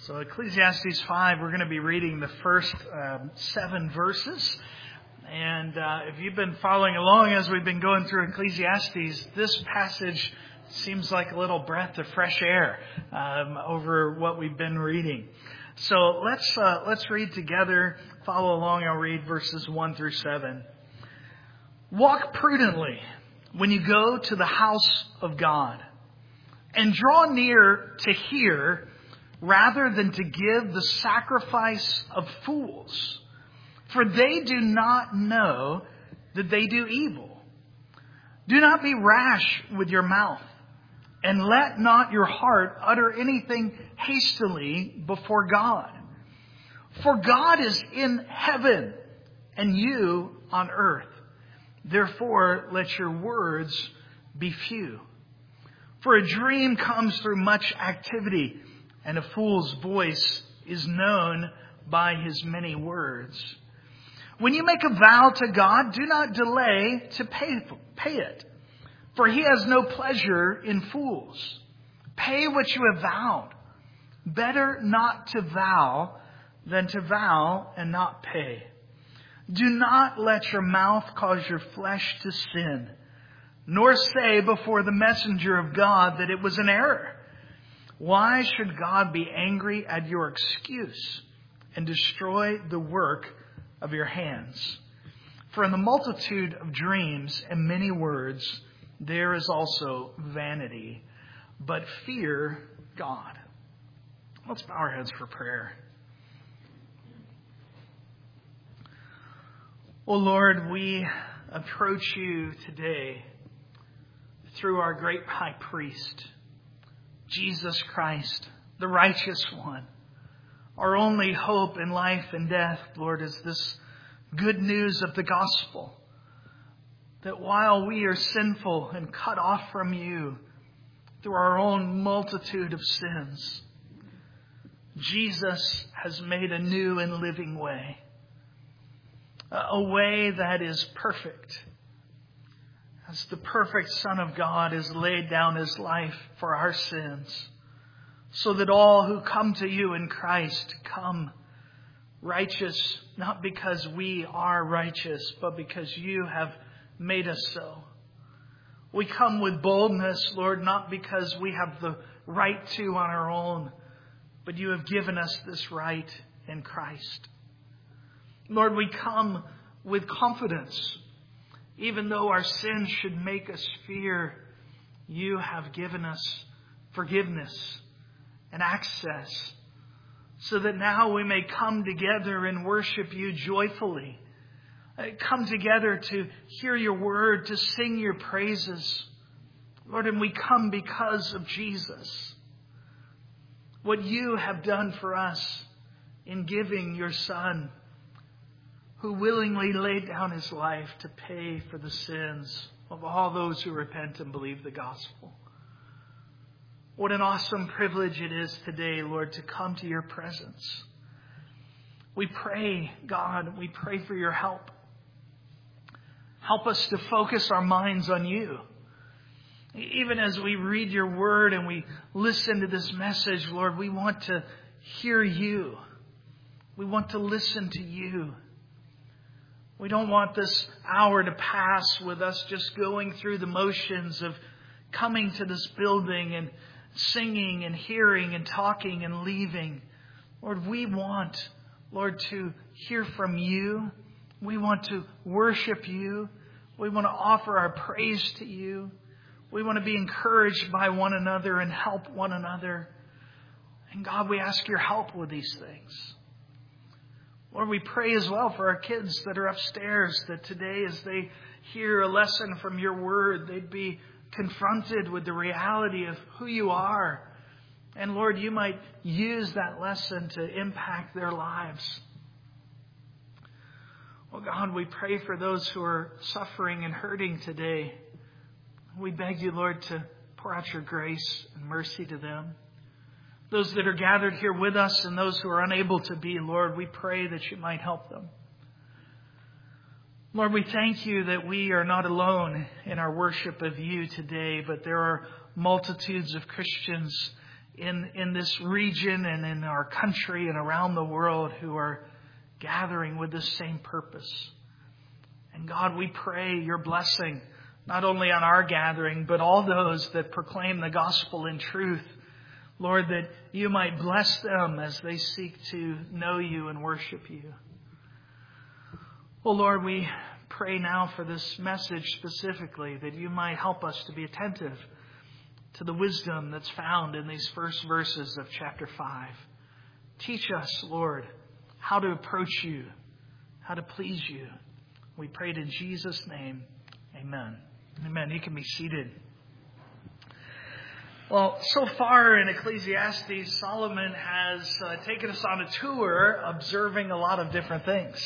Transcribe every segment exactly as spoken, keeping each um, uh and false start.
So Ecclesiastes five, we're going to be reading the first um, seven verses. And uh, if you've been following along as we've been going through Ecclesiastes, this passage seems like a little breath of fresh air um, over what we've been reading. So let's uh, let's read together. Follow along. I'll read verses one through seven. Walk prudently when you go to the house of God, and draw near to hear, rather than to give the sacrifice of fools. For they do not know that they do evil. Do not be rash with your mouth, and let not your heart utter anything hastily before God. For God is in heaven, and you on earth. Therefore, let your words be few. For a dream comes through much activity, and a fool's voice is known by his many words. When you make a vow to God, do not delay to pay, pay it, for he has no pleasure in fools. Pay what you have vowed. Better not to vow than to vow and not pay. Do not let your mouth cause your flesh to sin, nor say before the messenger of God that it was an error. Why should God be angry at your excuse and destroy the work of your hands? For in the multitude of dreams and many words, there is also vanity. But fear God. Let's bow our heads for prayer. Oh Lord, we approach you today through our great high priest, Jesus Christ, the righteous one. Our only hope in life and death, Lord, is this good news of the gospel. That while we are sinful and cut off from you through our own multitude of sins, Jesus has made a new and living way. A way that is perfect. As the perfect Son of God has laid down his life for our sins, so that all who come to you in Christ come righteous, not because we are righteous, but because you have made us so. We come with boldness, Lord, not because we have the right to on our own, but you have given us this right in Christ. Lord, we come with confidence. Even though our sins should make us fear, you have given us forgiveness and access, so that now we may come together and worship you joyfully. Come together to hear your word, to sing your praises. Lord, and we come because of Jesus. What you have done for us in giving your Son, who willingly laid down his life to pay for the sins of all those who repent and believe the gospel. What an awesome privilege it is today, Lord, to come to your presence. We pray, God, we pray for your help. Help us to focus our minds on you. Even as we read your word and we listen to this message, Lord, we want to hear you. We want to listen to you. We don't want this hour to pass with us just going through the motions of coming to this building and singing and hearing and talking and leaving. Lord, we want, Lord, to hear from you. We want to worship you. We want to offer our praise to you. We want to be encouraged by one another and help one another. And God, we ask your help with these things. Lord, we pray as well for our kids that are upstairs, that today as they hear a lesson from your word, they'd be confronted with the reality of who you are. And Lord, you might use that lesson to impact their lives. Oh God, we pray for those who are suffering and hurting today. We beg you, Lord, to pour out your grace and mercy to them. Those that are gathered here with us and those who are unable to be, Lord, we pray that you might help them. Lord, we thank you that we are not alone in our worship of you today, but there are multitudes of Christians in, in this region and in our country and around the world who are gathering with the same purpose. And God, we pray your blessing, not only on our gathering, but all those that proclaim the gospel in truth. Lord, that you might bless them as they seek to know you and worship you. Well, Lord, we pray now for this message specifically, that you might help us to be attentive to the wisdom that's found in these first verses of chapter five. Teach us, Lord, how to approach you, how to please you. We pray it in Jesus' name. Amen. Amen. You can be seated. Well, so far in Ecclesiastes, Solomon has uh, taken us on a tour observing a lot of different things.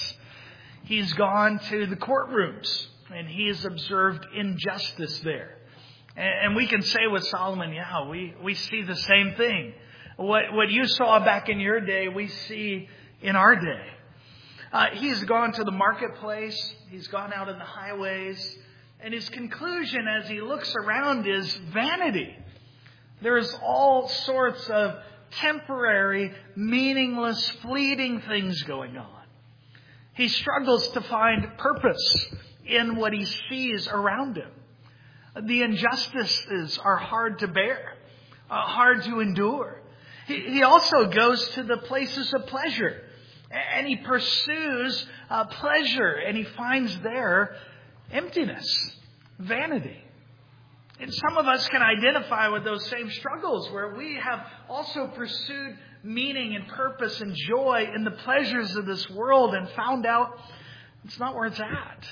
He's gone to the courtrooms and he has observed injustice there. And we can say with Solomon, yeah, we, we see the same thing. What, what you saw back in your day, we see in our day. Uh, he's gone to the marketplace. He's gone out in the highways. And his conclusion as he looks around is vanity. There's all sorts of temporary, meaningless, fleeting things going on. He struggles to find purpose in what he sees around him. The injustices are hard to bear, uh, hard to endure. He, he also goes to the places of pleasure, and he pursues uh, pleasure, and he finds there emptiness, vanity. And some of us can identify with those same struggles where we have also pursued meaning and purpose and joy in the pleasures of this world and found out it's not where it's at.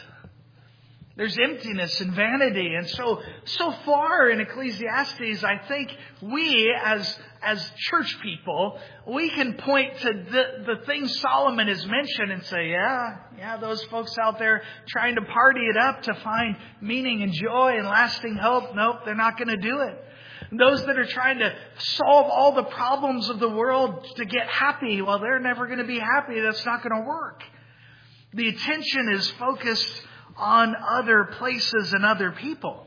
There's emptiness and vanity. And so, so far in Ecclesiastes, I think we as, as church people, we can point to the, the things Solomon has mentioned and say, yeah, yeah, those folks out there trying to party it up to find meaning and joy and lasting hope. Nope, they're not going to do it. Those that are trying to solve all the problems of the world to get happy, well, they're never going to be happy. That's not going to work. The attention is focused on other places and other people.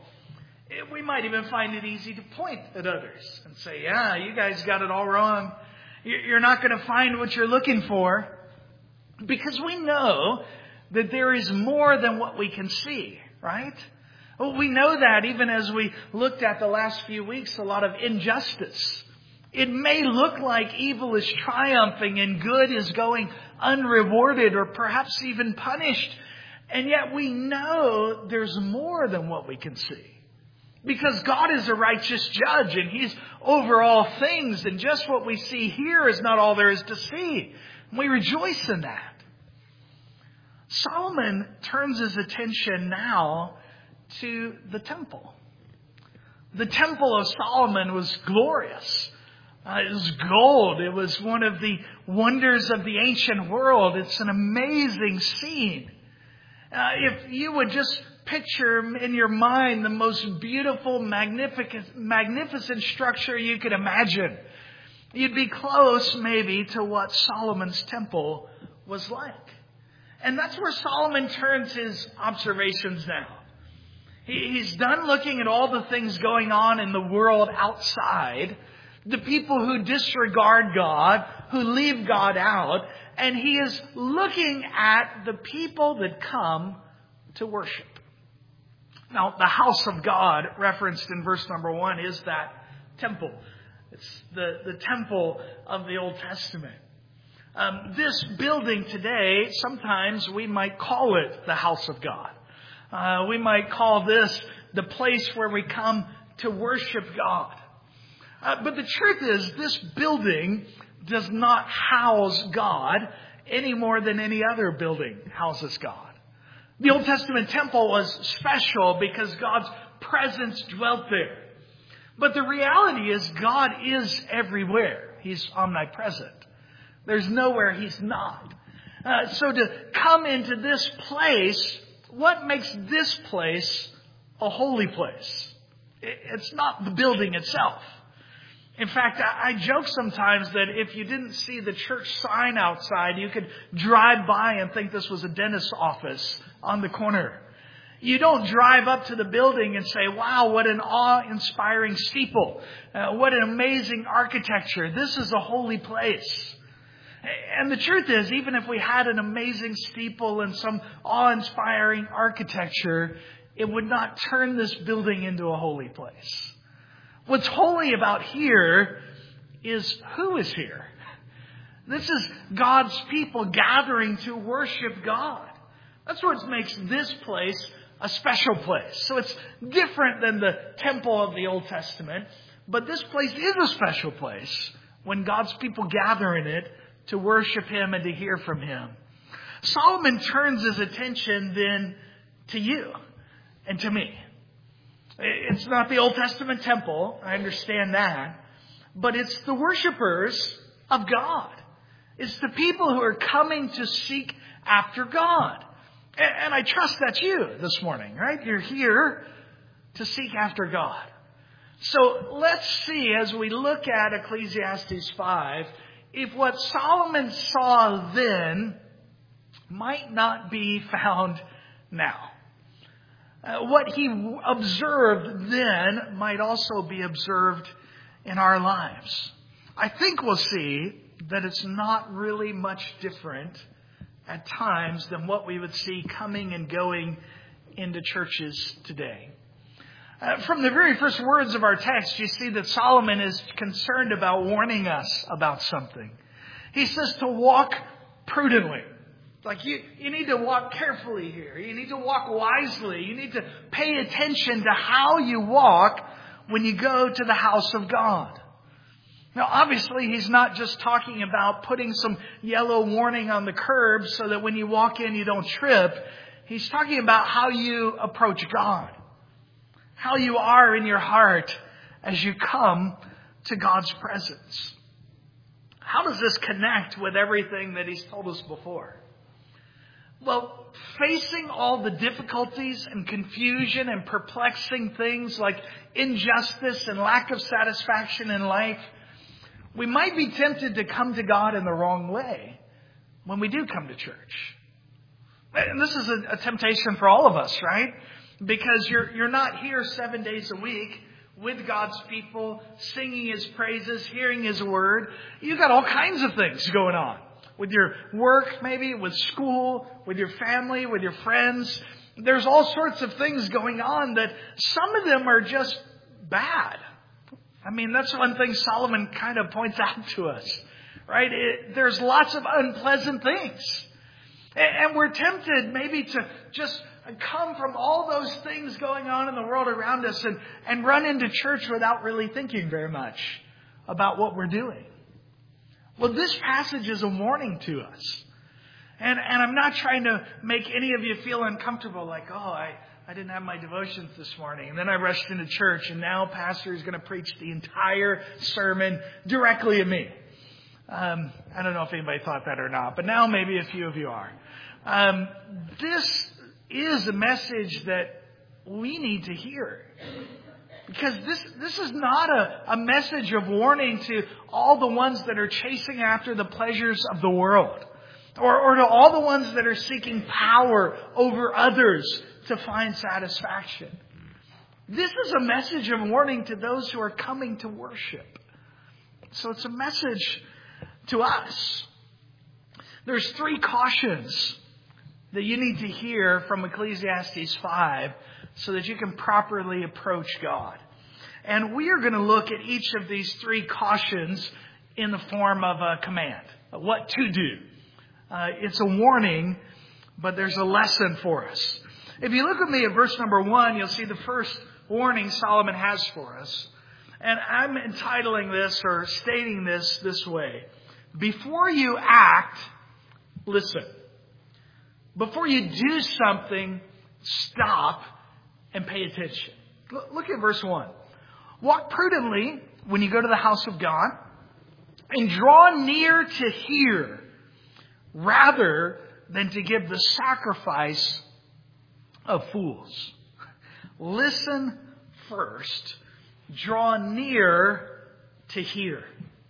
We might even find it easy to point at others and say, yeah, you guys got it all wrong. You're not going to find what you're looking for, because we know that there is more than what we can see, right? Well, we know that even as we looked at the last few weeks, a lot of injustice. It may look like evil is triumphing and good is going unrewarded or perhaps even punished. And yet we know there's more than what we can see. Because God is a righteous judge and He's over all things. And just what we see here is not all there is to see. And we rejoice in that. Solomon turns his attention now to the temple. The temple of Solomon was glorious. Uh, it was gold. It was one of the wonders of the ancient world. It's an amazing scene. Uh, if you would just picture in your mind the most beautiful, magnificent, magnificent structure you could imagine, you'd be close maybe to what Solomon's temple was like. And that's where Solomon turns his observations now. He, he's done looking at all the things going on in the world outside, the people who disregard God, who leave God out, and he is looking at the people that come to worship. Now, the house of God, referenced in verse number one, is that temple. It's the, the temple of the Old Testament. Um, this building today, sometimes we might call it the house of God. Uh, we might call this the place where we come to worship God. Uh, but the truth is, this building does not house God any more than any other building houses God. The Old Testament temple was special because God's presence dwelt there. But the reality is God is everywhere. He's omnipresent. There's nowhere He's not. Uh, so to come into this place, what makes this place a holy place? It's not the building itself. In fact, I joke sometimes that if you didn't see the church sign outside, you could drive by and think this was a dentist's office on the corner. You don't drive up to the building and say, wow, what an awe-inspiring steeple. Uh, what an amazing architecture. This is a holy place. And the truth is, even if we had an amazing steeple and some awe-inspiring architecture, it would not turn this building into a holy place. What's holy about here is who is here. This is God's people gathering to worship God. That's what makes this place a special place. So it's different than the temple of the Old Testament, but this place is a special place when God's people gather in it to worship Him and to hear from Him. Solomon turns his attention then to you and to me. It's not the Old Testament temple, I understand that, but it's the worshipers of God. It's the people who are coming to seek after God. And I trust that's you this morning, right? You're here to seek after God. So let's see, as we look at Ecclesiastes five, if what Solomon saw then might not be found now. Uh, what he observed then might also be observed in our lives. I think we'll see that it's not really much different at times than what we would see coming and going into churches today. Uh, from the very first words of our text, you see that Solomon is concerned about warning us about something. He says to walk prudently. Like you, you need to walk carefully here. You need to walk wisely. You need to pay attention to how you walk when you go to the house of God. Now, obviously, he's not just talking about putting some yellow warning on the curb so that when you walk in, you don't trip. He's talking about how you approach God, how you are in your heart as you come to God's presence. How does this connect with everything that he's told us before? Well, facing all the difficulties and confusion and perplexing things like injustice and lack of satisfaction in life, we might be tempted to come to God in the wrong way when we do come to church. And this is a, a temptation for all of us, right? Because you're you're not here seven days a week with God's people, singing His praises, hearing His word. You've got all kinds of things going on. With your work, maybe, with school, with your family, with your friends. There's all sorts of things going on that some of them are just bad. I mean, that's one thing Solomon kind of points out to us, right? It, there's lots of unpleasant things. And, and we're tempted maybe to just come from all those things going on in the world around us and, and run into church without really thinking very much about what we're doing. Well, this passage is a warning to us. And, and I'm not trying to make any of you feel uncomfortable like, oh, I... I didn't have my devotions this morning. And then I rushed into church. And now Pastor is going to preach the entire sermon directly at me. Um, I don't know if anybody thought that or not. But now maybe a few of you are. Um, this is a message that we need to hear. Because this, this is not a, a message of warning to all the ones that are chasing after the pleasures of the world. Or, or to all the ones that are seeking power over others to find satisfaction. This is a message of warning to those who are coming to worship. So it's a message to us. There's three cautions that you need to hear from Ecclesiastes five so that you can properly approach God. And we are going to look at each of these three cautions in the form of a command. What to do. Uh, it's a warning, but there's a lesson for us. If you look with me at verse number one, you'll see the first warning Solomon has for us. And I'm entitling this or stating this this way. Before you act, listen. Before you do something, stop and pay attention. Look at verse one. Walk prudently when you go to the house of God and draw near to hear rather than to give the sacrifice of fools. Listen first. Draw near to hear.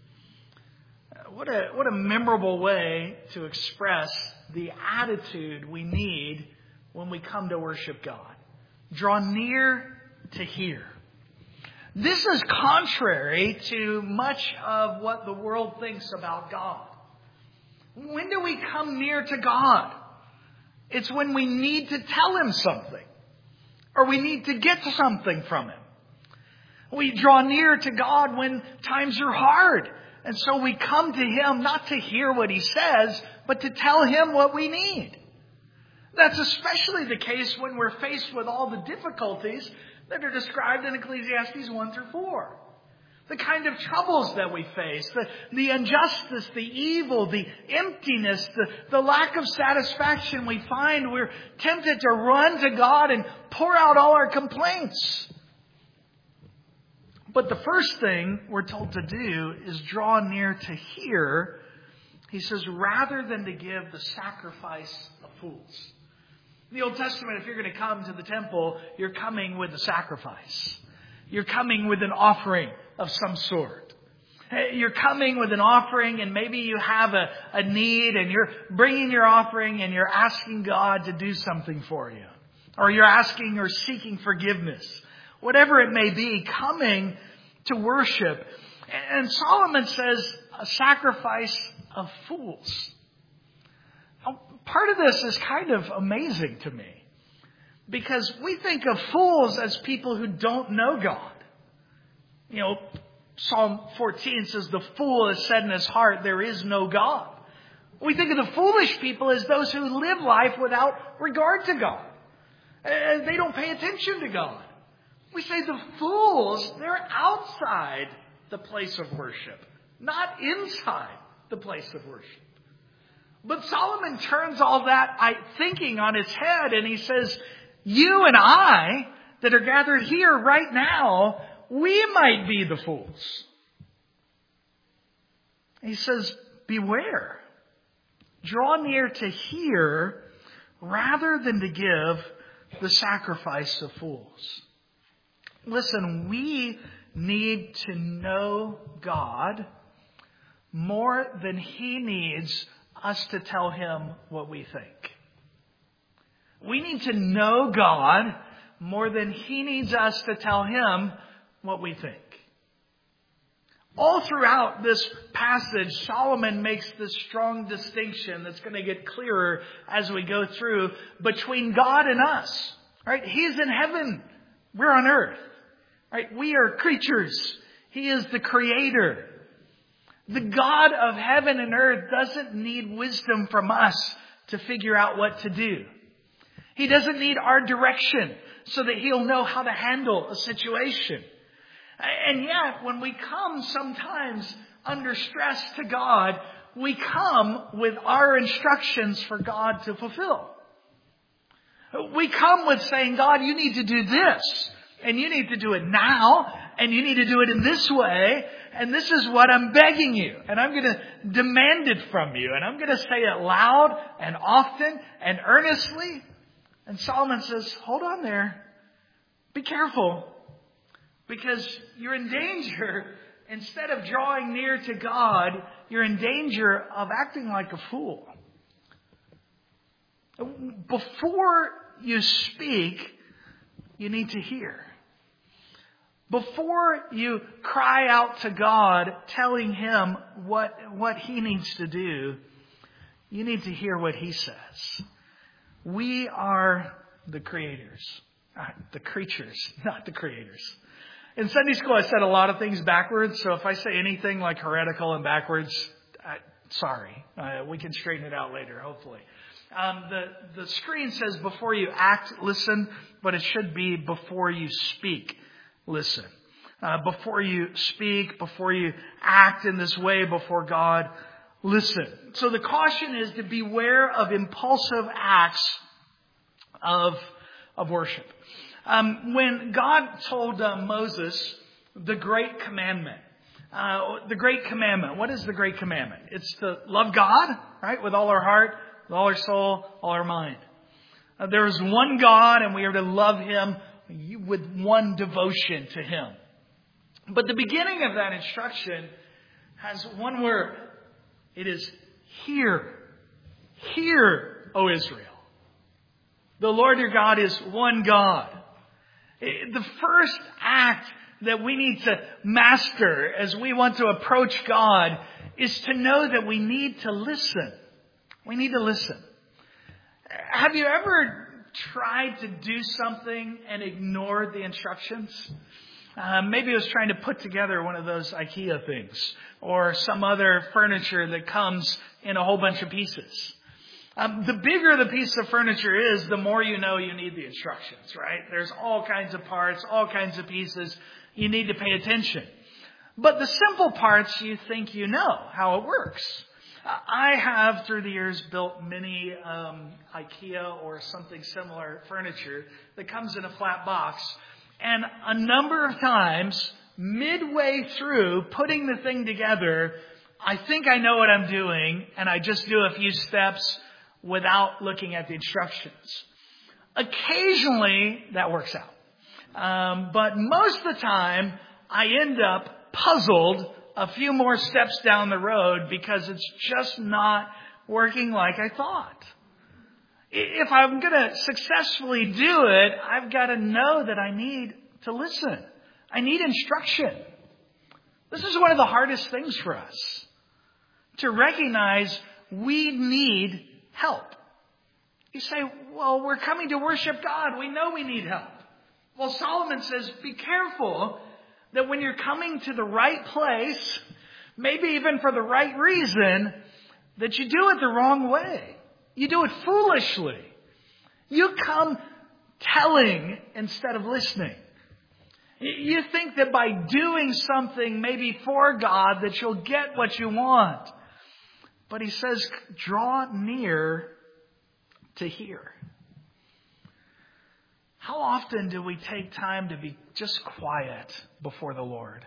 What a, what a memorable way to express the attitude we need when we come to worship God. Draw near to hear. This is contrary to much of what the world thinks about God. When do we come near to God? It's when we need to tell Him something, or we need to get something from Him. We draw near to God when times are hard. And so we come to Him not to hear what He says, but to tell Him what we need. That's especially the case when we're faced with all the difficulties that are described in Ecclesiastes one through four. The kind of troubles that we face, the, the injustice, the evil, the emptiness, the, the lack of satisfaction we find. We're tempted to run to God and pour out all our complaints. But the first thing we're told to do is draw near to hear. He says, rather than to give the sacrifice of fools. In the Old Testament, if you're going to come to the temple, you're coming with a sacrifice. You're coming with an offering of some sort. You're coming with an offering, and maybe you have a, a need, and you're bringing your offering and you're asking God to do something for you. Or you're asking or seeking forgiveness. Whatever it may be, coming to worship. And Solomon says a sacrifice of fools. Now, part of this is kind of amazing to me. Because we think of fools as people who don't know God. You know, Psalm fourteen says, the fool has said in his heart, there is no God. We think of the foolish people as those who live life without regard to God. And they don't pay attention to God. We say the fools, they're outside the place of worship, not inside the place of worship. But Solomon turns all that thinking on its head, and he says, you and I that are gathered here right now, we might be the fools. He says, beware. Draw near to hear rather than to give the sacrifice of fools. Listen, we need to know God more than He needs us to tell Him what we think. We need to know God more than He needs us to tell Him what we think. All throughout this passage, Solomon makes this strong distinction that's going to get clearer as we go through between God and us. Right? He's in heaven. We're on earth. Right? We are creatures. He is the Creator. The God of heaven and earth doesn't need wisdom from us to figure out what to do. He doesn't need our direction so that He'll know how to handle a situation. And yet, when we come sometimes under stress to God, we come with our instructions for God to fulfill. We come with saying, God, you need to do this, and you need to do it now, and you need to do it in this way, and this is what I'm begging you, and I'm going to demand it from you, and I'm going to say it loud and often and earnestly. And Solomon says, hold on there. Be careful. Because you're in danger. Instead of drawing near to God, you're in danger of acting like a fool. Before you speak, you need to hear. Before you cry out to God, telling Him what, what He needs to do, you need to hear what He says. We are the creators. The creatures, not the creators. In Sunday school, I said a lot of things backwards. So if I say anything like heretical and backwards, I, sorry. Uh, we can straighten it out later, hopefully. Um, the, the screen says before you act, listen. But it should be before you speak, listen. Uh, before you speak, before you act in this way before God, listen. So the caution is to beware of impulsive acts of, of worship. Um, when God told uh, Moses the great commandment, uh, the great commandment, what is the great commandment? It's to love God, right, with all our heart, with all our soul, all our mind. Uh, there is one God, and we are to love Him with one devotion to Him. But the beginning of that instruction has one word. It is hear. Hear, O Israel. The Lord your God is one God. The first act that we need to master as we want to approach God is to know that we need to listen. We need to listen. Have you ever tried to do something and ignored the instructions? Uh, maybe it was trying to put together one of those IKEA things or some other furniture that comes in a whole bunch of pieces. Um, the bigger the piece of furniture is, the more you know you need the instructions, right? There's all kinds of parts, all kinds of pieces. You need to pay attention. But the simple parts, you think you know how it works. I have, through the years, built many um, IKEA or something similar furniture that comes in a flat box. And a number of times, midway through putting the thing together, I think I know what I'm doing, and I just do a few steps without looking at the instructions. Occasionally, that works out. Um, but most of the time, I end up puzzled a few more steps down the road because it's just not working like I thought. If I'm going to successfully do it, I've got to know that I need to listen. I need instruction. This is one of the hardest things for us, to recognize we need help. You say, well, we're coming to worship God. We know we need help. Well, Solomon says, be careful that when you're coming to the right place, maybe even for the right reason, that you do it the wrong way. You do it foolishly. You come telling instead of listening. You think that by doing something maybe for God that you'll get what you want. But he says, draw near to hear. How often do we take time to be just quiet before the Lord?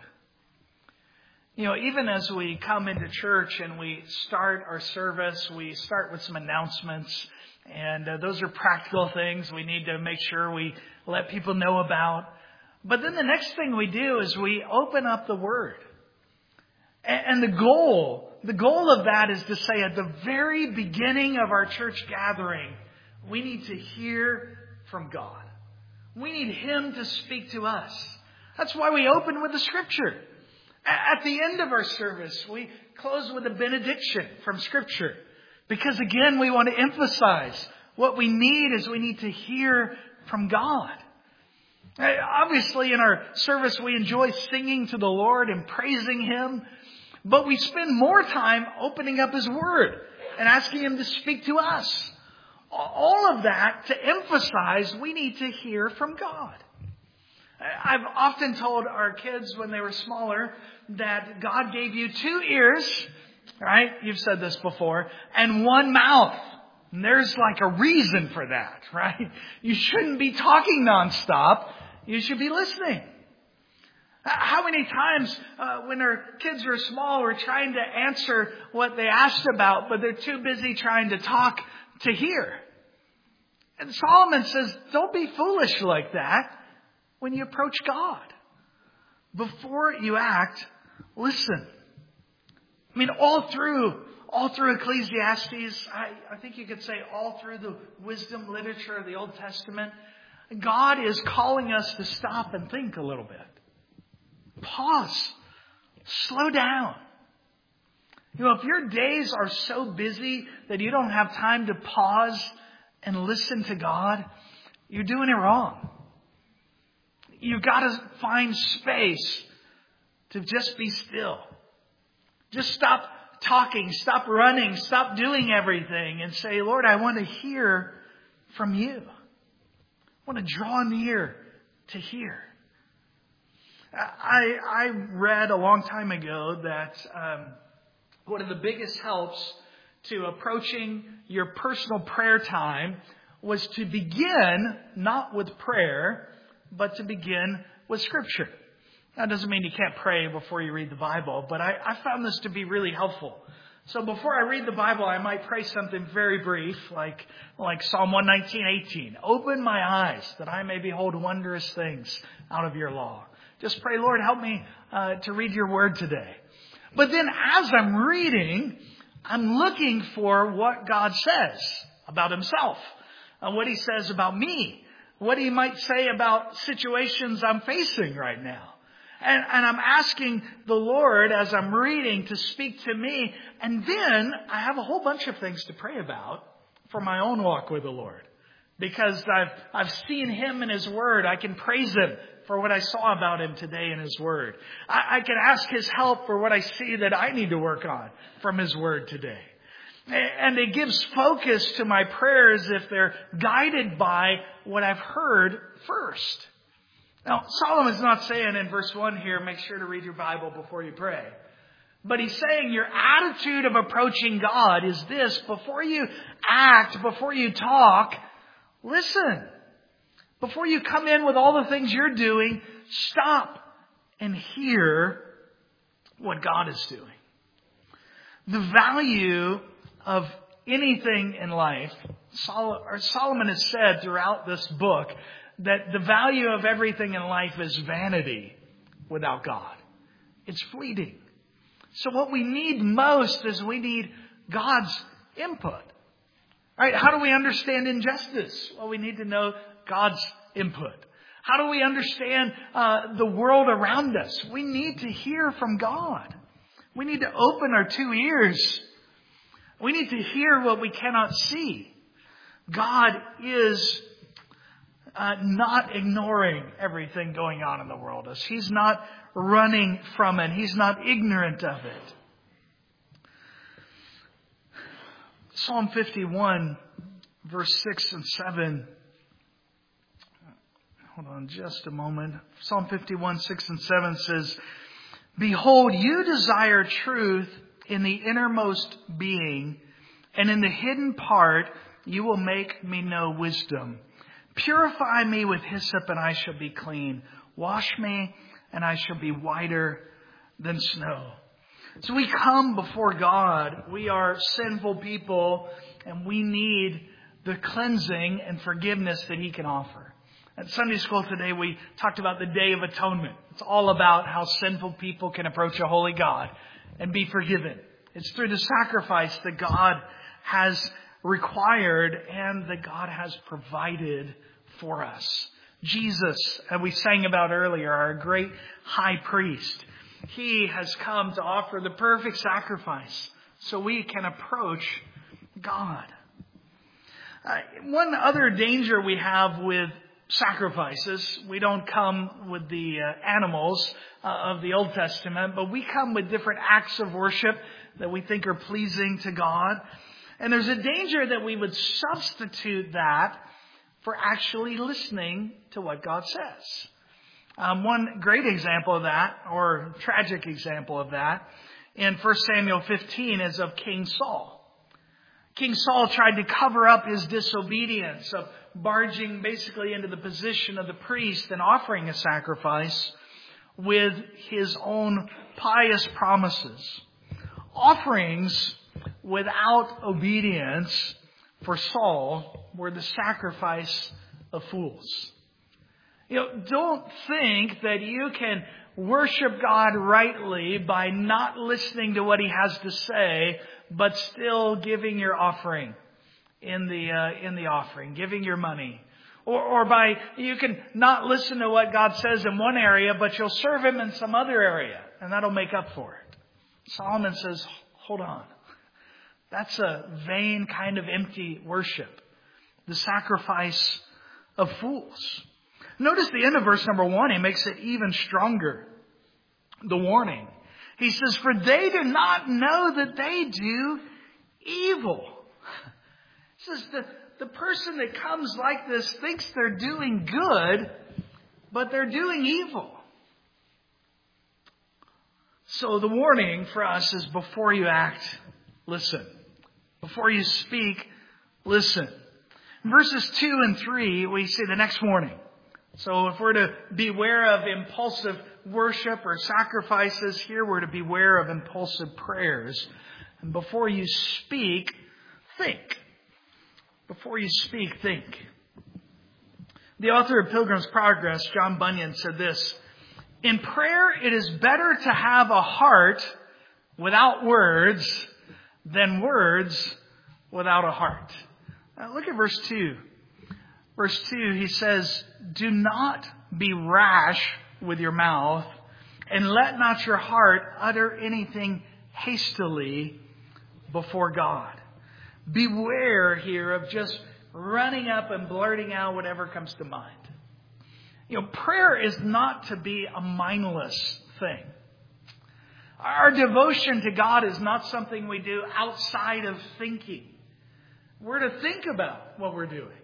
You know, even as we come into church and we start our service, we start with some announcements. And uh, those are practical things we need to make sure we let people know about. But then the next thing we do is we open up the Word. And, and the goal, the goal of that is to say at the very beginning of our church gathering, we need to hear from God. We need Him to speak to us. That's why we open with the Scripture. At the end of our service, we close with a benediction from Scripture. Because again, we want to emphasize what we need is we need to hear from God. Obviously, in our service, we enjoy singing to the Lord and praising Him. But we spend more time opening up His Word and asking Him to speak to us. All of that to emphasize we need to hear from God. I've often told our kids when they were smaller that God gave you two ears, right? You've said this before, and one mouth. And there's like a reason for that, right? You shouldn't be talking nonstop. You should be listening. How many times uh, when our kids are small, we're trying to answer what they asked about, but they're too busy trying to talk to hear. And Solomon says, don't be foolish like that when you approach God. Before you act, listen. I mean, all through, all through Ecclesiastes, I, I think you could say all through the wisdom literature of the Old Testament, God is calling us to stop and think a little bit. Pause. Slow down. You know, if your days are so busy that you don't have time to pause and listen to God, you're doing it wrong. You've got to find space to just be still. Just stop talking, stop running, stop doing everything and say, Lord, I want to hear from you. I want to draw near to hear. I, I read a long time ago that um, one of the biggest helps to approaching your personal prayer time was to begin not with prayer, but to begin with Scripture. That doesn't mean you can't pray before you read the Bible, but I, I found this to be really helpful. So before I read the Bible, I might pray something very brief, like like Psalm one nineteen, eighteen. Open my eyes that I may behold wondrous things out of your law. Just pray, Lord, help me uh, to read your word today. But then as I'm reading, I'm looking for what God says about Himself, uh, what He says about me, what He might say about situations I'm facing right now. And, and I'm asking the Lord as I'm reading to speak to me. And then I have a whole bunch of things to pray about for my own walk with the Lord. Because I've, I've seen Him in His Word. I can praise Him for what I saw about Him today in His Word. I, I can ask His help for what I see that I need to work on from His Word today. And it gives focus to my prayers if they're guided by what I've heard first. Now, Solomon's not saying in verse one here, make sure to read your Bible before you pray. But he's saying your attitude of approaching God is this: before you act, before you talk, listen. Before you come in with all the things you're doing, stop and hear what God is doing. The value of anything in life, Solomon has said throughout this book that the value of everything in life is vanity without God. It's fleeting. So what we need most is we need God's input. Right? How do we understand injustice? Well, we need to know God's input. How do we understand uh, the world around us? We need to hear from God. We need to open our two ears. We need to hear what we cannot see. God is uh, not ignoring everything going on in the world. He's not running from it. He's not ignorant of it. Psalm fifty-one, verse six and seven. Hold on just a moment. Psalm fifty-one, six and seven says, "Behold, you desire truth in the innermost being, and in the hidden part you will make me know wisdom. Purify me with hyssop, and I shall be clean. Wash me, and I shall be whiter than snow." So we come before God. We are sinful people, and we need the cleansing and forgiveness that He can offer. At Sunday school today, we talked about the Day of Atonement. It's all about how sinful people can approach a holy God and be forgiven. It's through the sacrifice that God has required and that God has provided for us. Jesus, as we sang about earlier, our great high priest, He has come to offer the perfect sacrifice so we can approach God. Uh, one other danger we have with sacrifices, we don't come with the uh, animals uh, of the Old Testament, but we come with different acts of worship that we think are pleasing to God. And there's a danger that we would substitute that for actually listening to what God says. Um, one great example of that, or tragic example of that, in First Samuel fifteen is of King Saul. King Saul tried to cover up his disobedience of barging basically into the position of the priest and offering a sacrifice with his own pious promises. Offerings without obedience for Saul were the sacrifice of fools. You know, don't think that you can worship God rightly by not listening to what He has to say, but still giving your offering in the uh, in the offering, giving your money. Or, or by, you can not listen to what God says in one area, but you'll serve Him in some other area, and that'll make up for it. Solomon says, hold on. That's a vain kind of empty worship. The sacrifice of fools. Notice the end of verse number one. He makes it even stronger. The warning. He says, "For they do not know that they do evil." He says, the, the person that comes like this thinks they're doing good, but they're doing evil. So the warning for us is, before you act, listen. Before you speak, listen. In verses two and three, we see the next warning. So if we're to beware of impulsive worship or sacrifices, here we're to beware of impulsive prayers. And before you speak, think. Before you speak, think. The author of Pilgrim's Progress, John Bunyan, said this: "In prayer, it is better to have a heart without words than words without a heart." Now look at verse two. Verse two, he says, do not be rash with your mouth, and let not your heart utter anything hastily before God. Beware here of just running up and blurting out whatever comes to mind. You know, prayer is not to be a mindless thing. Our devotion to God is not something we do outside of thinking. We're to think about what we're doing.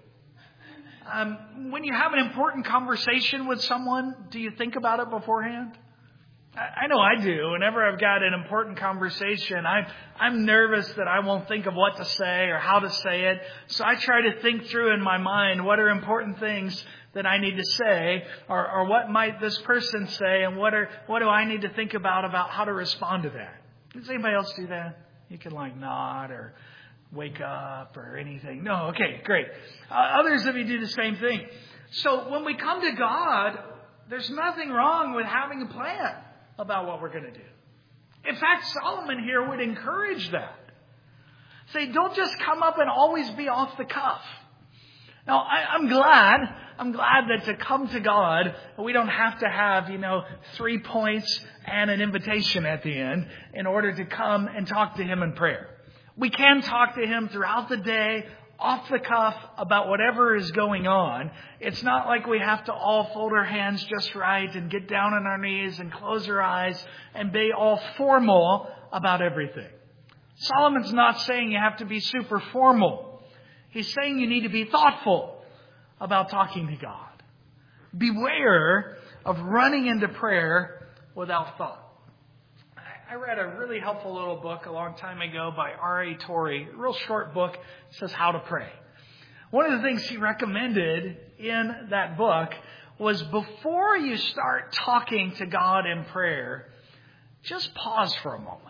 Um, when you have an important conversation with someone, do you think about it beforehand? I, I know I do. Whenever I've got an important conversation, I'm, I'm nervous that I won't think of what to say or how to say it. So I try to think through in my mind what are important things that I need to say, or, or what might this person say, and what are what do I need to think about about how to respond to that. Does anybody else do that? You can like nod or wake up or anything. No, okay, great. Uh, others of you do the same thing. So when we come to God, there's nothing wrong with having a plan about what we're going to do. In fact, Solomon here would encourage that. Say, don't just come up and always be off the cuff. Now, I, I'm glad, I'm glad that to come to God, we don't have to have, you know, three points and an invitation at the end in order to come and talk to Him in prayer. We can talk to Him throughout the day, off the cuff, about whatever is going on. It's not like we have to all fold our hands just right and get down on our knees and close our eyes and be all formal about everything. Solomon's not saying you have to be super formal. He's saying you need to be thoughtful about talking to God. Beware of running into prayer without thought. I read a really helpful little book a long time ago by R A Torrey. A real short book. It says How to Pray. One of the things he recommended in that book was before you start talking to God in prayer, just pause for a moment.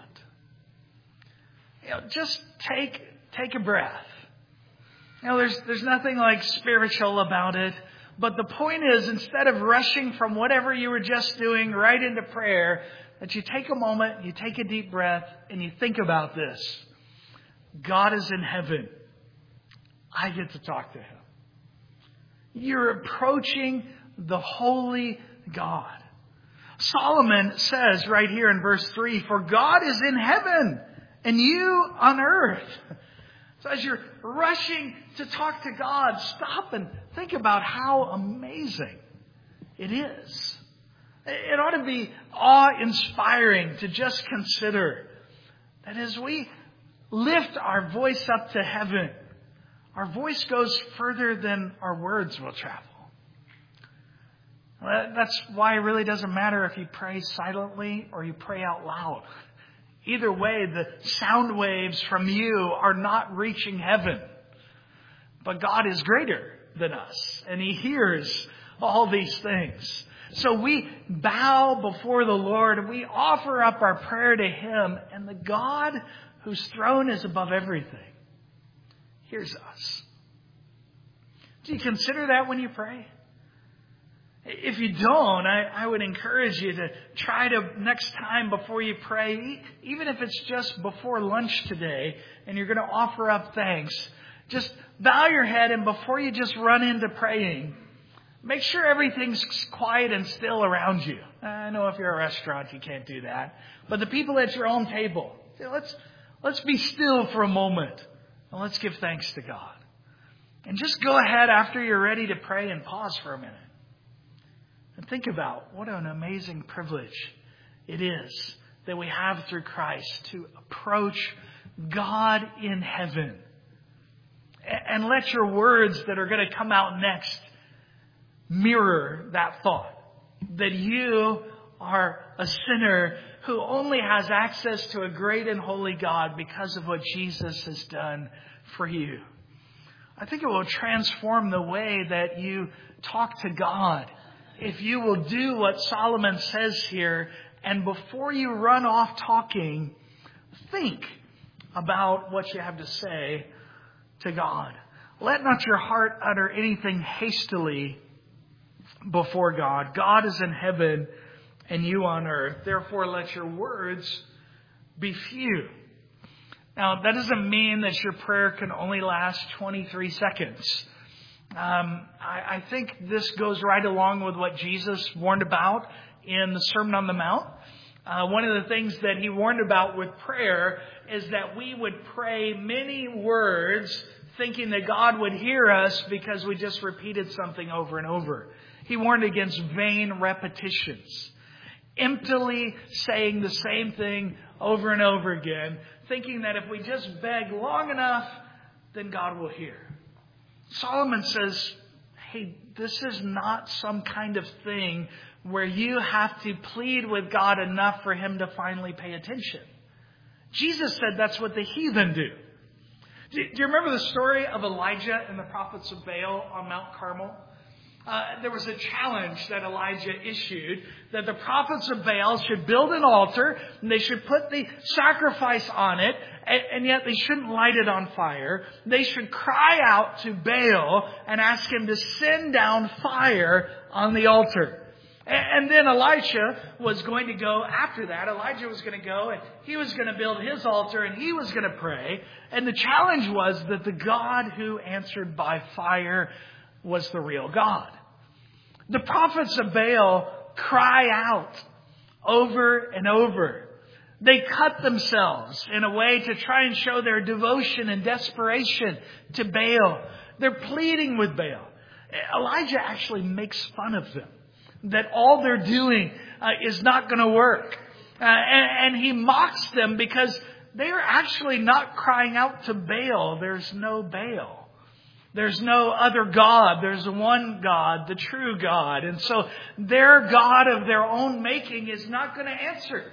You know, just take take a breath. You know, there's there's nothing like spiritual about it. But the point is, instead of rushing from whatever you were just doing right into prayer, that you take a moment, you take a deep breath, and you think about this. God is in heaven. I get to talk to Him. You're approaching the holy God. Solomon says right here in verse three, for God is in heaven and you on earth. So as you're rushing to talk to God, stop and think about how amazing it is. It ought to be awe-inspiring to just consider that as we lift our voice up to heaven, our voice goes further than our words will travel. That's why it really doesn't matter if you pray silently or you pray out loud. Either way, the sound waves from you are not reaching heaven. But God is greater than us, and He hears all these things. So we bow before the Lord, and we offer up our prayer to Him, and the God whose throne is above everything hears us. Do you consider that when you pray? If you don't, I, I would encourage you to try to, next time before you pray, even if it's just before lunch today, and you're going to offer up thanks, just bow your head, and before you just run into praying, make sure everything's quiet and still around you. I know if you're a restaurant, you can't do that. But the people at your own table, let's, let's be still for a moment, and let's give thanks to God. And just go ahead after you're ready to pray and pause for a minute. And think about what an amazing privilege it is that we have through Christ to approach God in heaven. And let your words that are going to come out next mirror that thought. That you are a sinner who only has access to a great and holy God because of what Jesus has done for you. I think it will transform the way that you talk to God. If you will do what Solomon says here, and before you run off talking, think about what you have to say to God. Let not your heart utter anything hastily before God. God is in heaven and you on earth. Therefore, let your words be few. Now, that doesn't mean that your prayer can only last twenty-three seconds. Um, I, I think this goes right along with what Jesus warned about in the Sermon on the Mount. Uh, one of the things that he warned about with prayer is that we would pray many words thinking that God would hear us because we just repeated something over and over. He warned against vain repetitions, emptily saying the same thing over and over again, thinking that if we just beg long enough, then God will hear. Solomon says, hey, this is not some kind of thing where you have to plead with God enough for him to finally pay attention. Jesus said that's what the heathen do. Do you remember the story of Elijah and the prophets of Baal on Mount Carmel? Uh, there was a challenge that Elijah issued that the prophets of Baal should build an altar and they should put the sacrifice on it, and, and yet they shouldn't light it on fire. They should cry out to Baal and ask him to send down fire on the altar. And then Elisha was going to go after that. Elijah was going to go and he was going to build his altar and he was going to pray. And the challenge was that the God who answered by fire was the real God. The prophets of Baal cry out over and over. They cut themselves in a way to try and show their devotion and desperation to Baal. They're pleading with Baal. Elijah actually makes fun of them, that all they're doing uh, is not going to work. Uh, and, and he mocks them because they are actually not crying out to Baal. There's no Baal. There's no other God. There's one God, the true God. And so their God of their own making is not going to answer.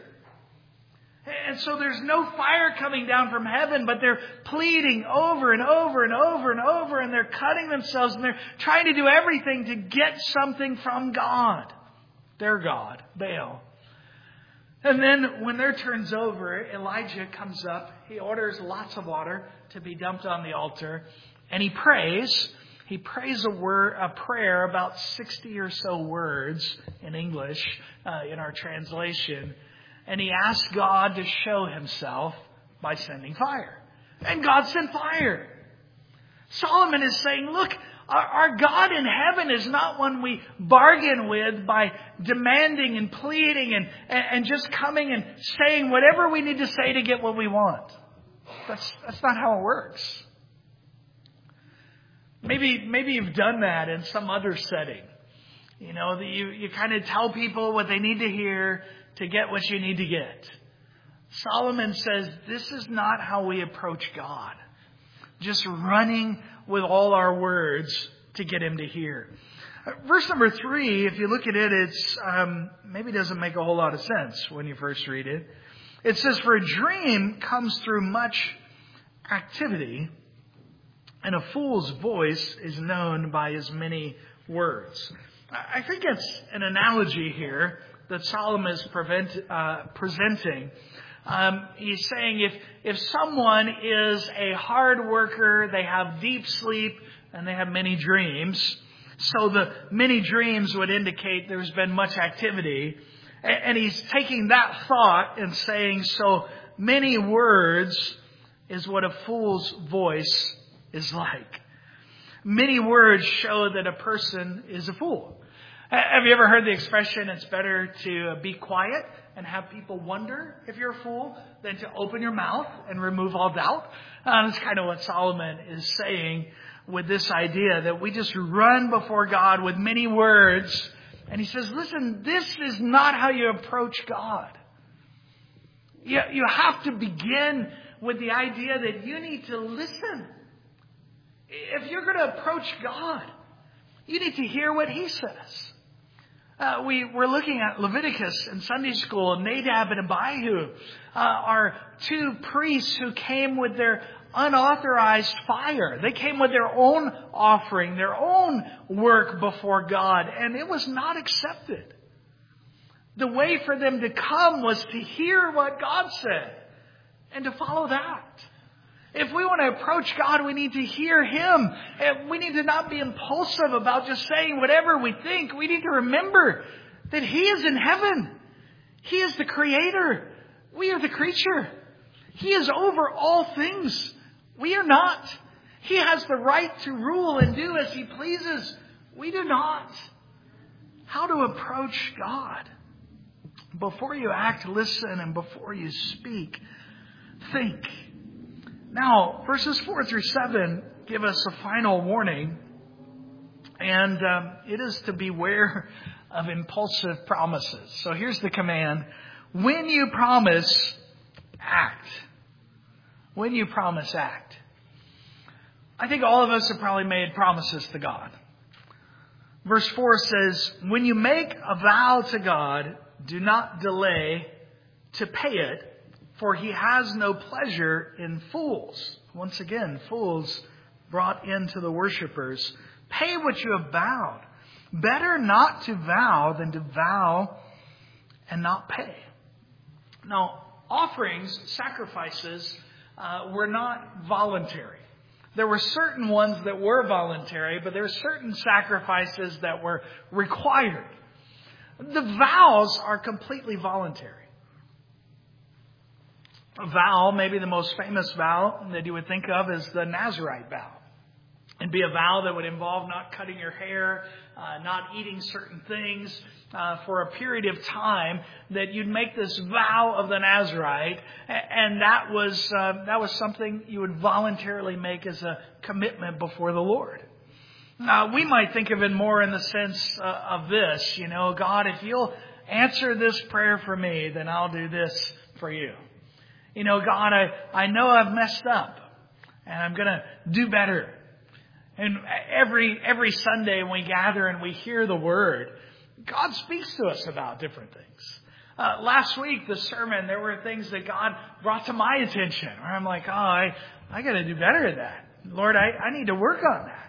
And so there's no fire coming down from heaven, but they're pleading over and over and over and over, and they're cutting themselves, and they're trying to do everything to get something from God, their God, Baal. And then when their turn's over, Elijah comes up. He orders lots of water to be dumped on the altar, and he prays. He prays a word, a prayer, about sixty or so words in English, uh, in our translation. And he asked God to show himself by sending fire. And God sent fire. Solomon is saying, look, our, our God in heaven is not one we bargain with by demanding and pleading and, and, and just coming and saying whatever we need to say to get what we want. That's, that's not how it works. Maybe, maybe you've done that in some other setting. You know, that you, you kind of tell people what they need to hear to get what you need to get. Solomon says this is not how we approach God. Just running with all our words to get him to hear. Verse number three, if you look at it, it's um, maybe doesn't make a whole lot of sense when you first read it. It says, for a dream comes through much activity, and a fool's voice is known by his many words. I think it's an analogy here that Solomon is prevent, uh, presenting. Um, he's saying if if someone is a hard worker, they have deep sleep, and they have many dreams. So the many dreams would indicate there's been much activity. And, and he's taking that thought and saying, so many words is what a fool's voice is like. Many words show that a person is a fool. Have you ever heard the expression, it's better to be quiet and have people wonder if you're a fool than to open your mouth and remove all doubt? Uh, that's kind of what Solomon is saying with this idea that we just run before God with many words. And he says, listen, this is not how you approach God. You, you have to begin with the idea that you need to listen. If you're going to approach God, you need to hear what he says. Uh, we were looking at Leviticus in Sunday school, and Nadab and Abihu uh, are two priests who came with their unauthorized fire. They came with their own offering, their own work before God, and it was not accepted. The way for them to come was to hear what God said and to follow that. If we want to approach God, we need to hear him. And we need to not be impulsive about just saying whatever we think. We need to remember that he is in heaven. He is the creator. We are the creature. He is over all things. We are not. He has the right to rule and do as He pleases. We do not. How to approach God? Before you act, listen, and before you speak, think. Now, verses four through seven give us a final warning, and um, it is to beware of impulsive promises. So here's the command. When you promise, act. When you promise, act. I think all of us have probably made promises to God. Verse four says, when you make a vow to God, do not delay to pay it, for He has no pleasure in fools. Once again, fools brought into the worshipers. Pay what you have vowed. Better not to vow than to vow and not pay. Now, offerings, sacrifices, uh, were not voluntary. There were certain ones that were voluntary, but there were certain sacrifices that were required. The vows are completely voluntary. A vow, maybe the most famous vow that you would think of is the Nazirite vow. It'd be a vow that would involve not cutting your hair, uh, not eating certain things uh, for a period of time. That you'd make this vow of the Nazirite, and that was uh, that was something you would voluntarily make as a commitment before the Lord. Uh, we might think of it more in the sense uh, of this, you know, God, if you'll answer this prayer for me, then I'll do this for you. You know, God, I, I know I've messed up, and I'm going to do better. And every every Sunday when we gather and we hear the Word, God speaks to us about different things. Uh, last week, the sermon, there were things that God brought to my attention where I'm like, oh, I, I got to do better at that. Lord, I, I need to work on that.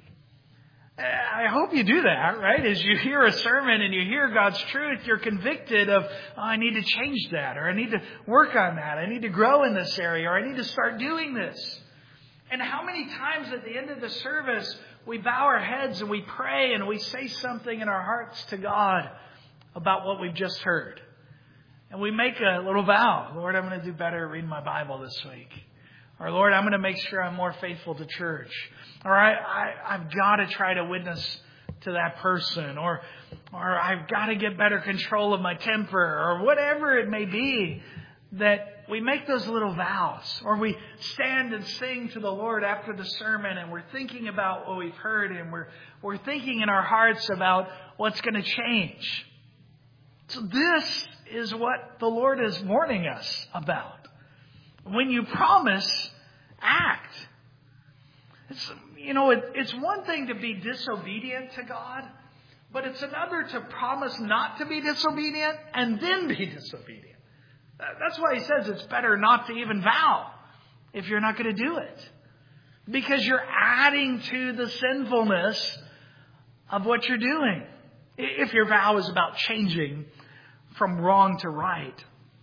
I hope you do that, right? As you hear a sermon and you hear God's truth, you're convicted of, oh, I need to change that, or I need to work on that. I need to grow in this area, or I need to start doing this. And how many times at the end of the service, we bow our heads and we pray and we say something in our hearts to God about what we've just heard. And we make a little vow. Lord, I'm going to do better at reading my Bible this week. Or Lord, I'm going to make sure I'm more faithful to church. Or I, I, I've got to try to witness to that person. Or, or I've got to get better control of my temper. Or whatever it may be, that we make those little vows. Or we stand and sing to the Lord after the sermon, and we're thinking about what we've heard, and we're, we're thinking in our hearts about what's going to change. So this is what the Lord is warning us about. When you promise, act. It's, you know, it, it's one thing to be disobedient to God, but it's another to promise not to be disobedient and then be disobedient. That's why He says it's better not to even vow if you're not going to do it. Because you're adding to the sinfulness of what you're doing. If your vow is about changing from wrong to right.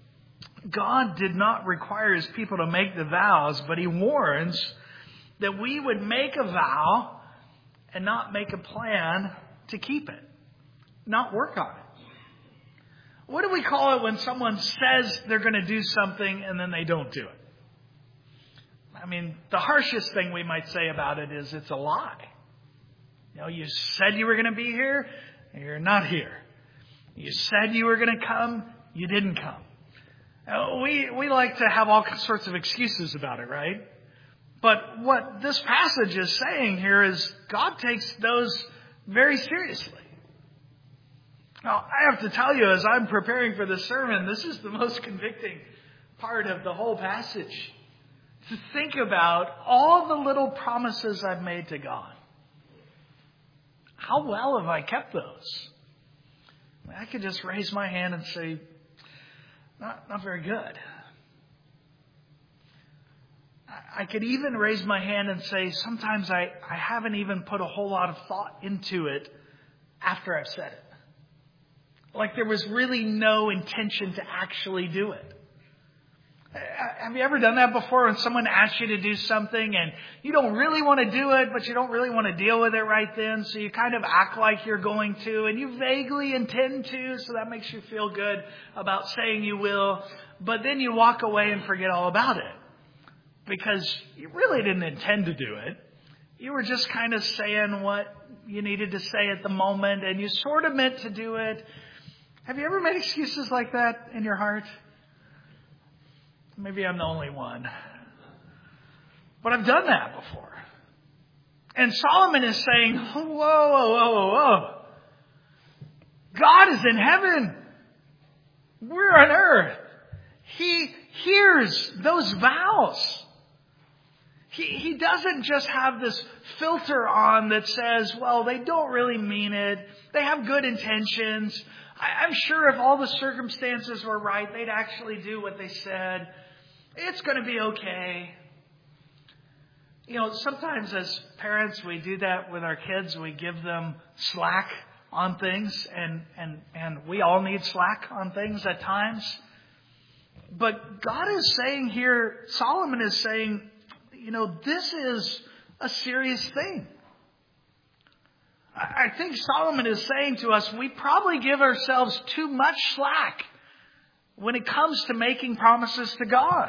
God did not require His people to make the vows, but He warns that we would make a vow and not make a plan to keep it. Not work on it. What do we call it when someone says they're going to do something and then they don't do it? I mean, the harshest thing we might say about it is it's a lie. You know, you said you were going to be here, and you're not here. You said you were going to come, you didn't come. Uh, we we like to have all sorts of excuses about it, right? But what this passage is saying here is God takes those very seriously. Now, I have to tell you, as I'm preparing for this sermon, this is the most convicting part of the whole passage. To think about all the little promises I've made to God. How well have I kept those? I mean, I could just raise my hand and say, Not, not very good. I could even raise my hand and say, sometimes I, I haven't even put a whole lot of thought into it after I've said it. Like there was really no intention to actually do it. Have you ever done that before when someone asks you to do something and you don't really want to do it, but you don't really want to deal with it right then, so you kind of act like you're going to, and you vaguely intend to, so that makes you feel good about saying you will, but then you walk away and forget all about it. because you really didn't intend to do it. You were just kind of saying what you needed to say at the moment, and you sort of meant to do it. Have you ever made excuses like that in your heart? Maybe I'm the only one. But I've done that before. And Solomon is saying, whoa, whoa, whoa, whoa, whoa. God is in heaven. We're on earth. He hears those vows. He, he doesn't just have this filter on that says, well, they don't really mean it. They have good intentions. I, I'm sure if all the circumstances were right, they'd actually do what they said. It's going to be okay. You know, sometimes as parents, we do that with our kids. We give them slack on things, and, and, and we all need slack on things at times. But God is saying here, Solomon is saying, you know, this is a serious thing. I think Solomon is saying to us, we probably give ourselves too much slack when it comes to making promises to God.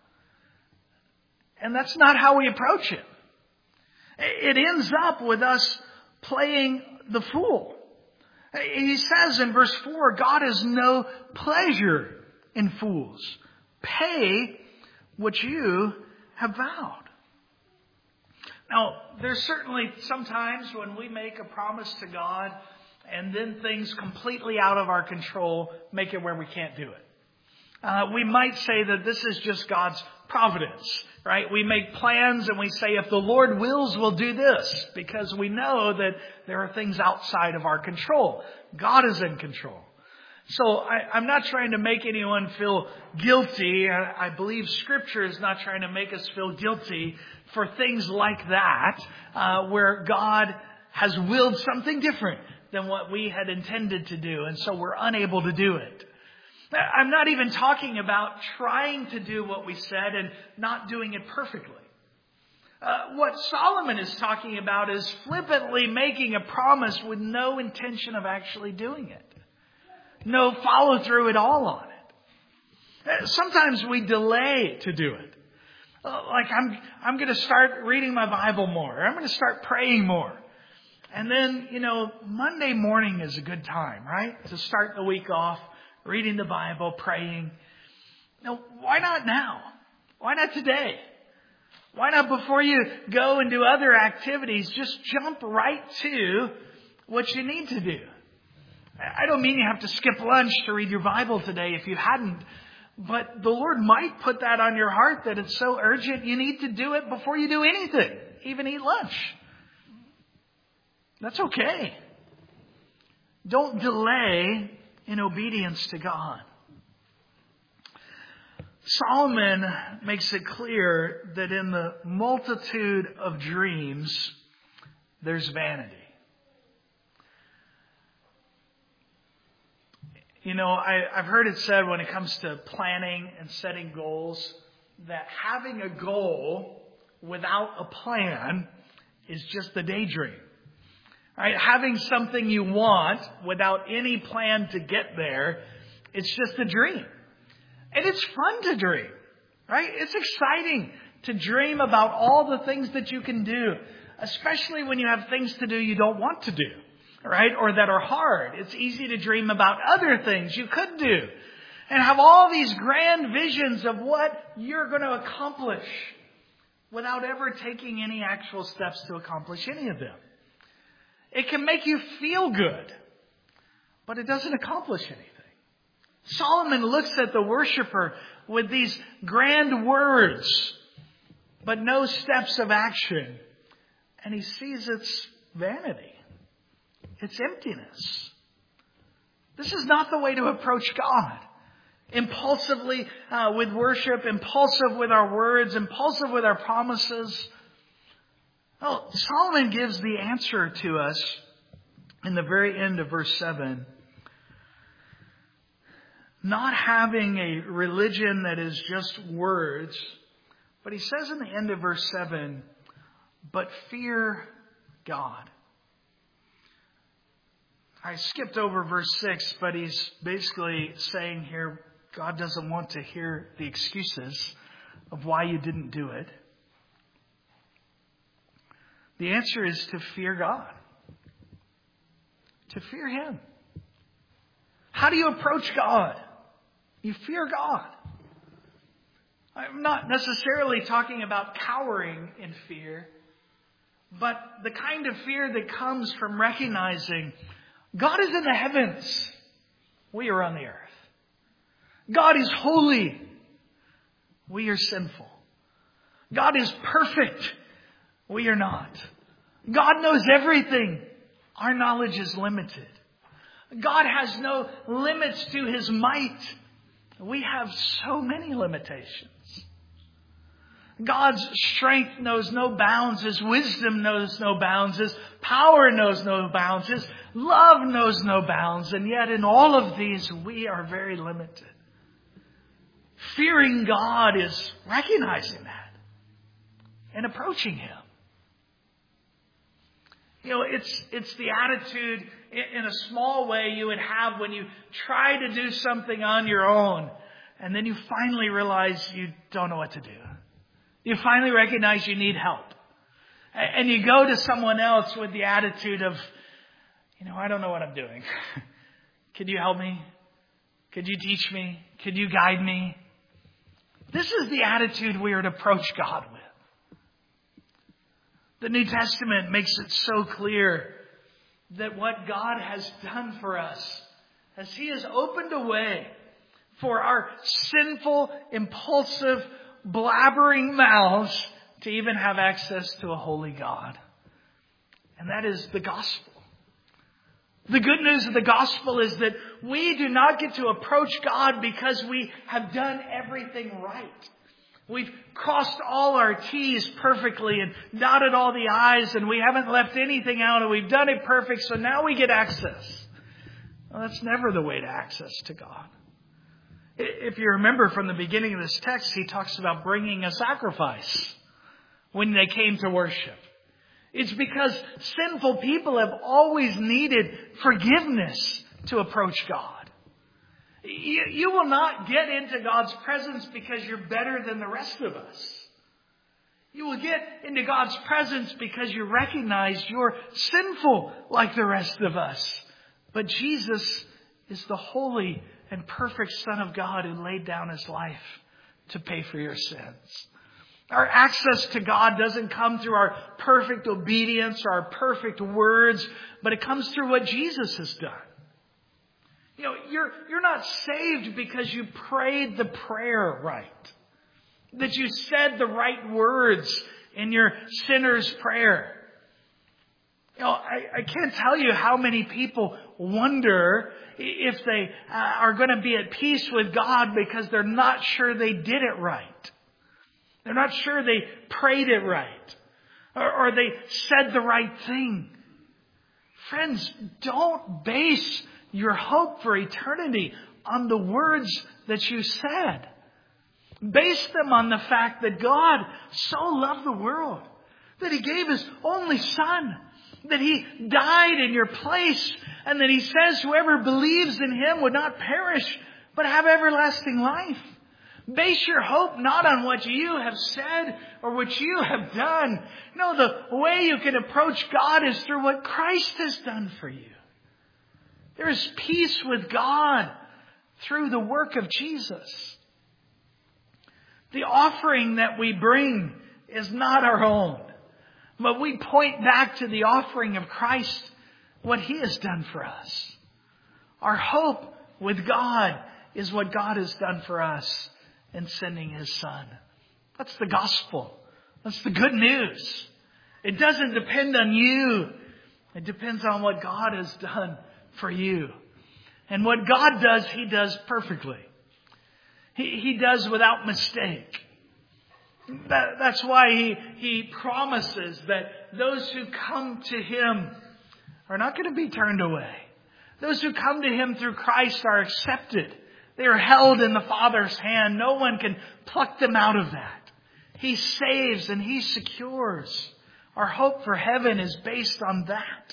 And that's not how we approach it. It ends up with us playing the fool. He says in verse four, God has no pleasure in fools. Pay what you have vowed. Now, there's certainly some times when we make a promise to God and then things completely out of our control make it where we can't do it. Uh, we might say that this is just God's providence, right? We make plans and we say, if the Lord wills, we'll do this, because we know that there are things outside of our control. God is in control. So I, I'm not trying to make anyone feel guilty. I, I believe Scripture is not trying to make us feel guilty for things like that, uh, where God has willed something different than what we had intended to do, and so we're unable to do it. I'm not even talking about trying to do what we said and not doing it perfectly. Uh, what Solomon is talking about is flippantly making a promise with no intention of actually doing it. No follow through at all on it. Uh, sometimes we delay to do it. Uh, like I'm, I'm going to start reading my Bible more. I'm going to start praying more. And then, you know, Monday morning is a good time, right? To start the week off. Reading the Bible, praying. Now, why not now? Why not today? Why not before you go and do other activities, just jump right to what you need to do? I don't mean you have to skip lunch to read your Bible today if you hadn't, but the Lord might put that on your heart that it's so urgent you need to do it before you do anything, even eat lunch. That's okay. Don't delay in obedience to God. Solomon makes it clear that in the multitude of dreams, there's vanity. You know, I, I've heard it said when it comes to planning and setting goals, that having a goal without a plan is just a daydream. Right? Having something you want without any plan to get there, it's just a dream. And it's fun to dream, right? It's exciting to dream about all the things that you can do, especially when you have things to do you don't want to do, right? Or that are hard. It's easy to dream about other things you could do and have all these grand visions of what you're going to accomplish without ever taking any actual steps to accomplish any of them. It can make you feel good, but it doesn't accomplish anything. Solomon looks at the worshiper with these grand words, but no steps of action. And he sees its vanity, its emptiness. This is not the way to approach God. Impulsively uh, with worship, impulsive with our words, impulsive with our promises. Well, Solomon gives the answer to us in the very end of verse seven. Not having a religion that is just words, but he says in the end of verse seven, but fear God. I skipped over verse six, but he's basically saying here, God doesn't want to hear the excuses of why you didn't do it. The answer is to fear God. To fear Him. How do you approach God? You fear God. I'm not necessarily talking about cowering in fear, but the kind of fear that comes from recognizing God is in the heavens. We are on the earth. God is holy. We are sinful. God is perfect. We are not. God knows everything. Our knowledge is limited. God has no limits to His might. We have so many limitations. God's strength knows no bounds. His wisdom knows no bounds. His power knows no bounds. His love knows no bounds. And yet in all of these, we are very limited. Fearing God is recognizing that and approaching Him. You know, it's it's the attitude in a small way you would have when you try to do something on your own and then you finally realize you don't know what to do. You finally recognize you need help. And you go to someone else with the attitude of, you know, I don't know what I'm doing. Could you help me? Could you teach me? Could you guide me? This is the attitude we are to approach God with. The New Testament makes it so clear that what God has done for us, as He has opened a way for our sinful, impulsive, blabbering mouths to even have access to a holy God. And that is the gospel. The good news of the gospel is that we do not get to approach God because we have done everything right. We've crossed all our T's perfectly and dotted all the I's and we haven't left anything out and we've done it perfect, so now we get access. Well, that's never the way to access to God. If you remember from the beginning of this text, He talks about bringing a sacrifice when they came to worship. It's because sinful people have always needed forgiveness to approach God. You, you will not get into God's presence because you're better than the rest of us. You will get into God's presence because you recognize you're sinful like the rest of us. But Jesus is the holy and perfect Son of God who laid down His life to pay for your sins. Our access to God doesn't come through our perfect obedience or our perfect words, but it comes through what Jesus has done. You know, you're, you're not saved because you prayed the prayer right. That you said the right words in your sinner's prayer. You know, I, I can't tell you how many people wonder if they uh, are going to be at peace with God because they're not sure they did it right. They're not sure they prayed it right. Or, or they said the right thing. Friends, don't base your hope for eternity on the words that you said. Base them on the fact that God so loved the world that He gave His only Son, that He died in your place, and that He says whoever believes in Him would not perish but have everlasting life. Base your hope not on what you have said or what you have done. No, the way you can approach God is through what Christ has done for you. There is peace with God through the work of Jesus. The offering that we bring is not our own, but we point back to the offering of Christ, what He has done for us. Our hope with God is what God has done for us in sending His Son. That's the gospel. That's the good news. It doesn't depend on you. It depends on what God has done for you. And what God does, He does perfectly. He, he does without mistake. That, that's why he, he promises that those who come to Him are not going to be turned away. Those who come to Him through Christ are accepted. They are held in the Father's hand. No one can pluck them out of that. He saves and He secures. Our hope for heaven is based on that.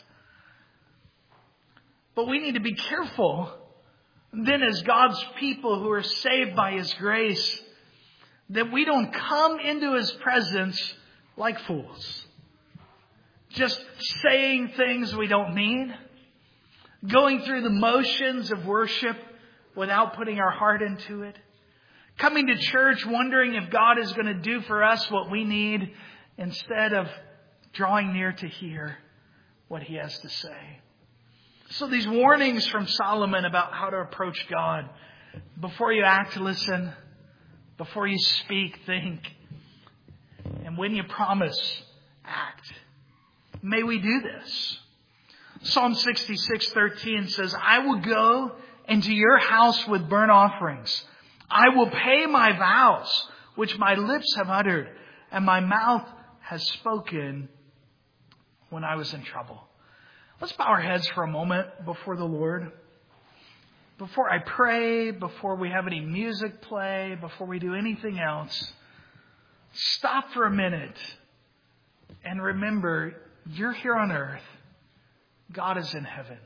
But we need to be careful then as God's people who are saved by His grace that we don't come into His presence like fools. Just saying things we don't mean. Going through the motions of worship without putting our heart into it. Coming to church wondering if God is going to do for us what we need instead of drawing near to hear what He has to say. So these warnings from Solomon about how to approach God. Before you act, listen. Before you speak, think. And when you promise, act. May we do this. Psalm sixty-six thirteen says, I will go into your house with burnt offerings. I will pay my vows, which my lips have uttered, and my mouth has spoken when I was in trouble. Let's bow our heads for a moment before the Lord. Before I pray, before we have any music play, before we do anything else, stop for a minute and remember you're here on earth. God is in heaven.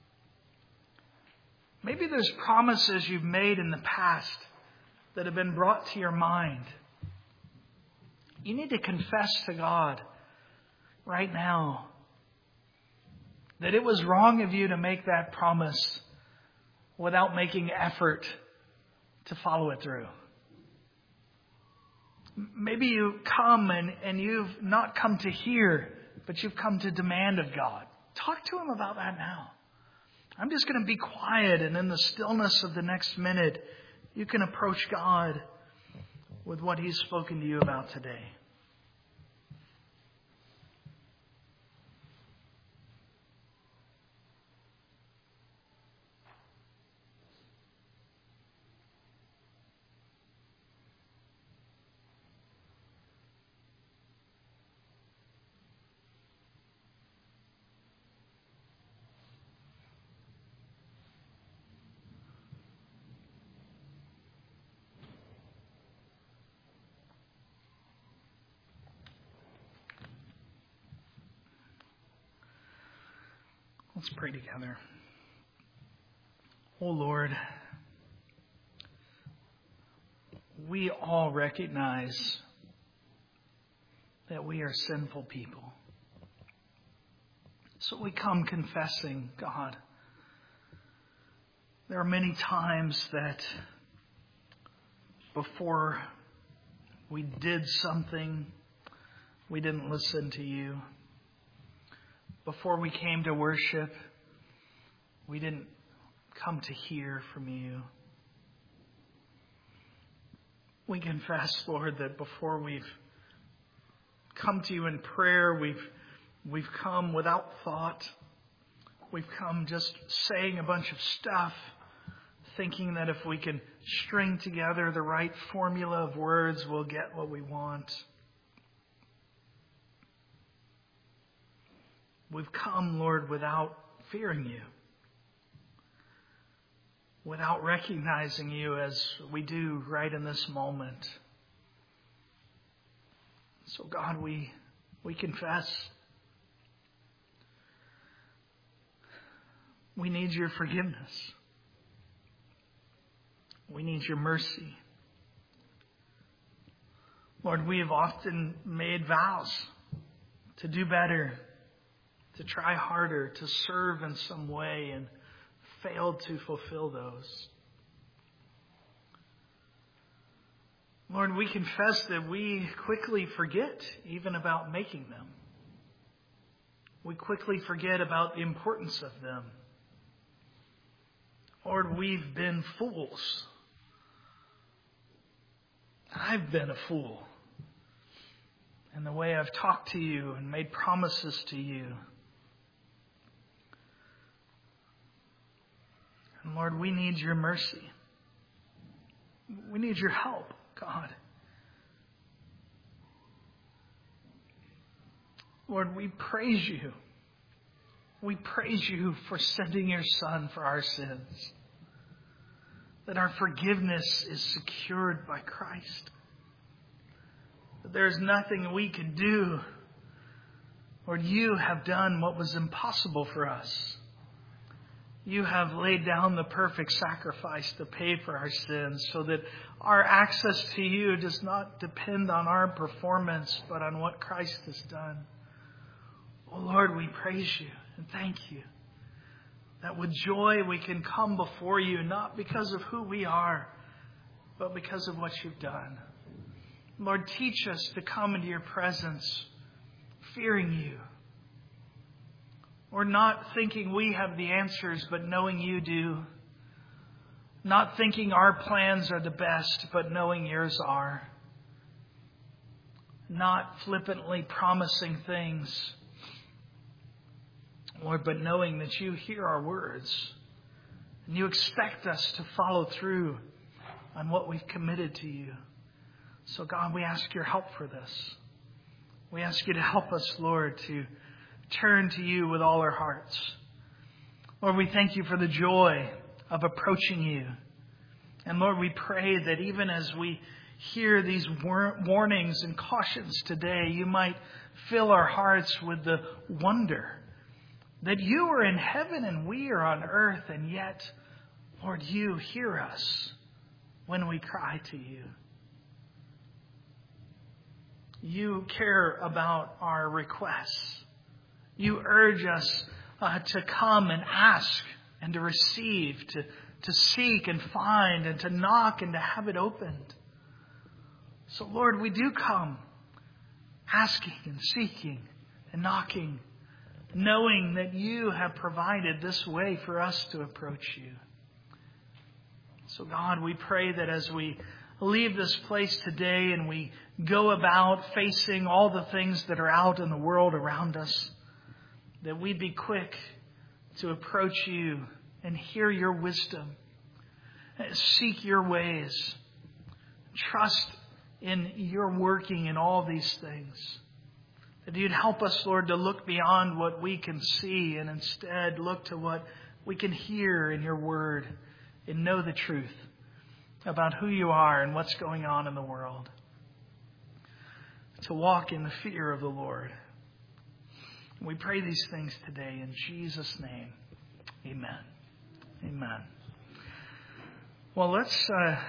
Maybe there's promises you've made in the past that have been brought to your mind. You need to confess to God right now that it was wrong of you to make that promise without making effort to follow it through. Maybe you come and, and you've not come to hear, but you've come to demand of God. Talk to Him about that now. I'm just going to be quiet, and in the stillness of the next minute, you can approach God with what He's spoken to you about today. Let's pray together. Oh Lord, we all recognize that we are sinful people. So we come confessing, God. There are many times that before we did something, we didn't listen to you. Before we came to worship, we didn't come to hear from you. We confess, Lord, that before we've come to you in prayer, we've we've come without thought. We've come just saying a bunch of stuff, thinking that if we can string together the right formula of words, we'll get what we want. We've come, Lord, without fearing you, without recognizing you as we do right in this moment. So, God, we we confess. We need your forgiveness. We need your mercy. Lord, we have often made vows to do better, to try harder, to serve in some way, and failed to fulfill those. Lord, we confess that we quickly forget even about making them. We quickly forget about the importance of them. Lord, we've been fools. I've been a fool in the way I've talked to you and made promises to you. And Lord, we need your mercy. We need your help, God. Lord, we praise you. We praise you for sending your Son for our sins. That our forgiveness is secured by Christ. That there is nothing we can do. Lord, you have done what was impossible for us. You have laid down the perfect sacrifice to pay for our sins so that our access to you does not depend on our performance, but on what Christ has done. Oh Lord, we praise you and thank you that with joy we can come before you, not because of who we are, but because of what you've done. Lord, teach us to come into your presence fearing you. Or not thinking we have the answers, but knowing you do. Not thinking our plans are the best, but knowing yours are. Not flippantly promising things, Lord, but knowing that you hear our words. And you expect us to follow through on what we've committed to you. So God, we ask your help for this. We ask you to help us, Lord, to turn to you with all our hearts. Lord, we thank you for the joy of approaching you. And Lord, we pray that even as we hear these warnings and cautions today, you might fill our hearts with the wonder that you are in heaven and we are on earth, and yet, Lord, you hear us when we cry to you. You care about our requests. You urge us uh, to come and ask and to receive, to, to seek and find and to knock and to have it opened. So Lord, we do come asking and seeking and knocking, knowing that you have provided this way for us to approach you. So God, we pray that as we leave this place today and we go about facing all the things that are out in the world around us, that we be quick to approach you and hear your wisdom, seek your ways, trust in your working in all these things. That you'd help us, Lord, to look beyond what we can see and instead look to what we can hear in your word and know the truth about who you are and what's going on in the world. To walk in the fear of the Lord. We pray these things today in Jesus' name. Amen. Amen. Well, let's... Uh